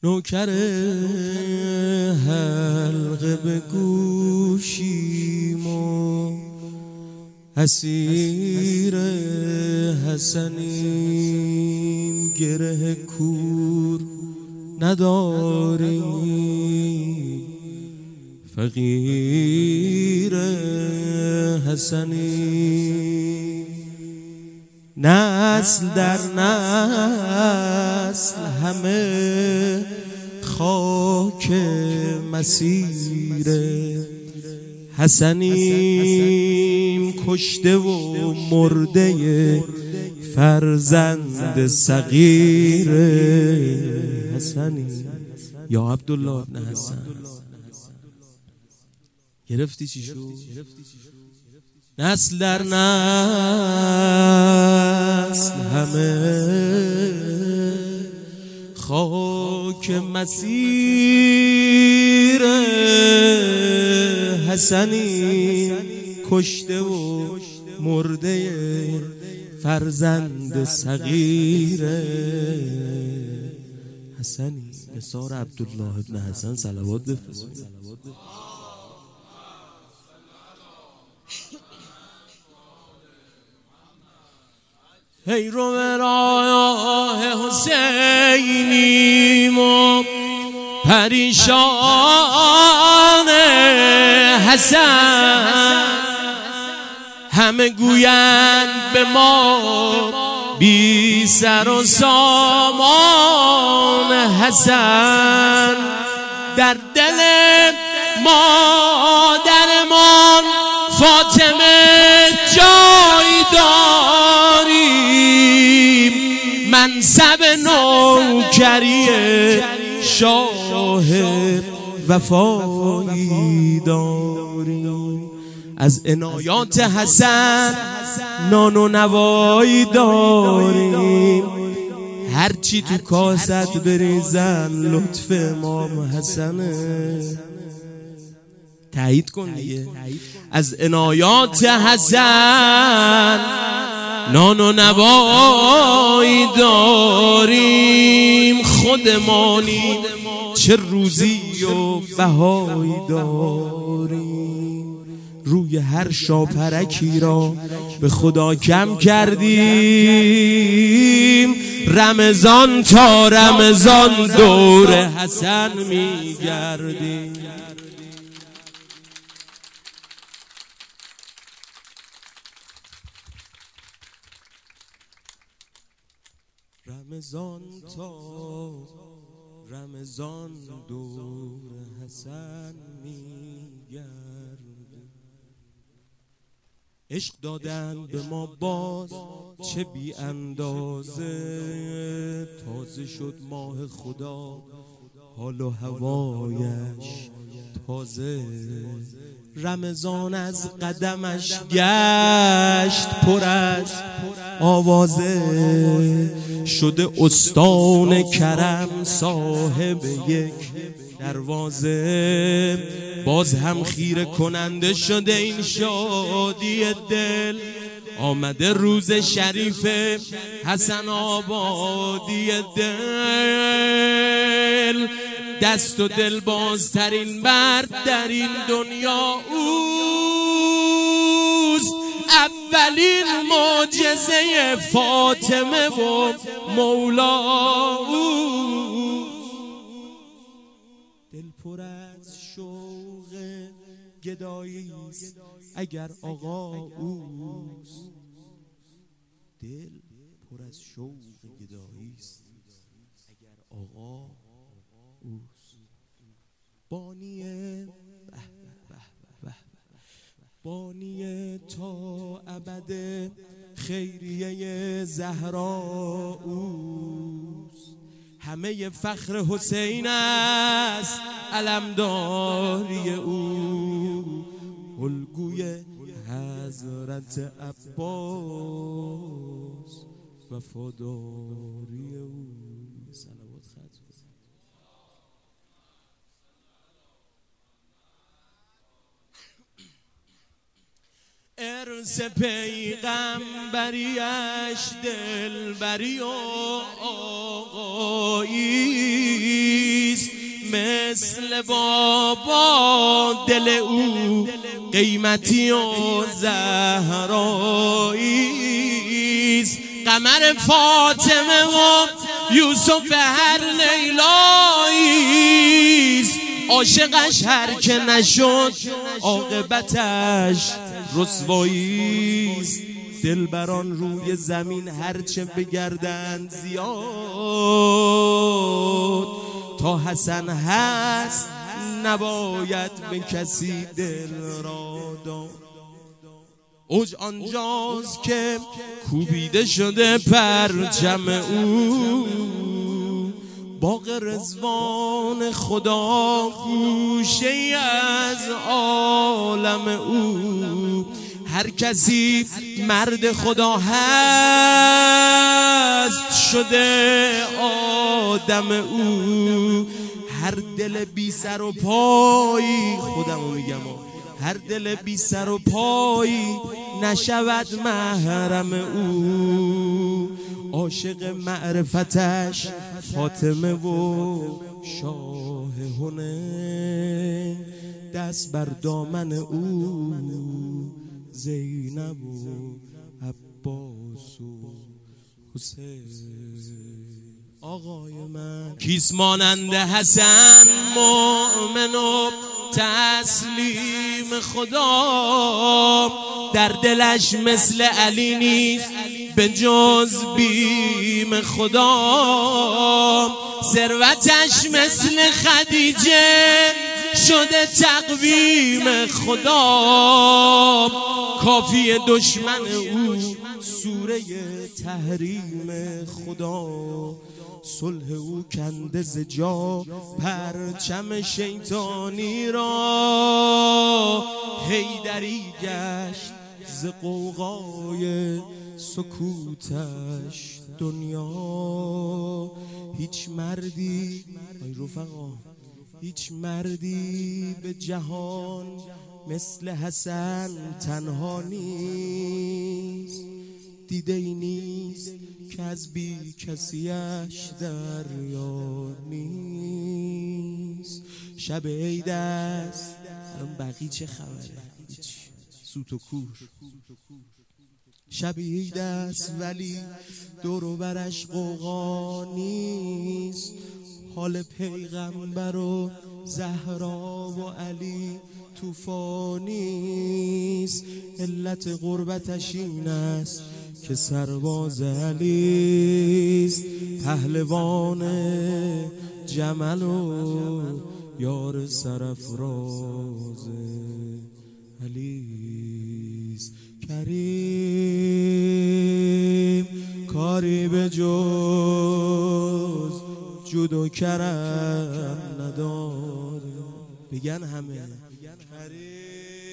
نوکر حلقه به گوشیم و اسیر حسنیم، گره کور نداریم، فقیر حسنیم. نسل در نسل همه خاک مسیر حسنیم، کشته و مرده فرزند صغیر حسنیم. یا عبدالله ابن حسن، گرفتی چی شد؟ نسل در نسل همه خاک مسیر حسنی، کشته و مرده فرزند صغیر حسنی. نثار عبدالله ابن حسن صلوات بفرستید. ای رو به راه حسینیم و پریشان حسن، همه گویند به ما بی سر و سامان حسن، در دل مادرمان فاطمه جای داریم، منصب نوکری شاه وفایی داریم، از عنایات حسن نان و نوایی داریم، هرچی تو کاست بریزن لطف امام حسنه. تایید کن دیگه. از عنایات حسن نان و نوایی داریم، خودمانی چه روزی و بهایی داریم، روی هر شاپرکی را به خدا کم کردیم، رمضان تا رمضان دور حسن میگردیم. رمضان تا رمضان دور حسن میگردیم، عشق دادن به ما باز چه بی اندازه، تازه شد ماه خدا حال و هوایش تازه، رمضان از قدمش گشت پر از آوازه، شده استان کرم صاحب یک دروازه، باز هم خیره کننده شده این شادی دل، آمده روز شریف حسن آبادی دل، دست و دل بازترین مرد در این دنیا اوست، اولین معجزه فاطمه و مولا اوست، دل پر از شوق گدایی است اگر آقا اوست، دل پر از شوق گدایی است اگر آقا اوست، بانی تا ابد خیریه زهرا اوست، همه فخر حسین است علمداری او، الگوی حضرت عباس وفاداری او. صلوات ختم. ارث پیغمبریش دلبری و آقایی، مثل بابا دل او قیمتی و زهراییست. قمر فاطمه و یوسف هر لیلاییست. عاشقش هر که نشد عاقبتش رسواییست. دلبران روی زمین هرچه بگردند زیاد، تا حسن هست نباید به کسی دل را داد. اوج آنجاست که کوبیده شده پرچم او، باغ رضوان خدا گوشه از عالم او. هر کسی مرد خدا هست شده آدم او. هر دل بی سر و پایی، خودمو میگم، هر دل بی سر و پایی نشود محرم او. عاشق معرفتش فاطمه و شاه هنه، دست بر دامن او زینب و عباس و حسین. آقای من کیست مانند حسن مؤمن و تسلیم خدا، در دلش مثل علی نیست به جز بیم خدا. ثروتش مثل خدیجه شده تقویم خدا. کافی دشمن او سوره تحریم خدا. صلح او کنده ز جا پرچم شیطانی را. حیدری گشت ز غوغای سکوتش دنیا. هیچ مردی ای رفقا، هیچ مردی به جهان مثل حسن تنها نیست. دیده ای نیست که از بی کسیش دریا نیست. شب عید است، بقیه چه خبره؟ سوت و کور. شب عید است ولی دور و برش غوغا نیست. حال پیغمبر و زهرا و علی طوفانیست. علت غربتش این است که سرباز علیست. پهلوان جمل و یار سرافراز علیست. کریم کاری به جز جود و کرم نداره. بگن همه کریم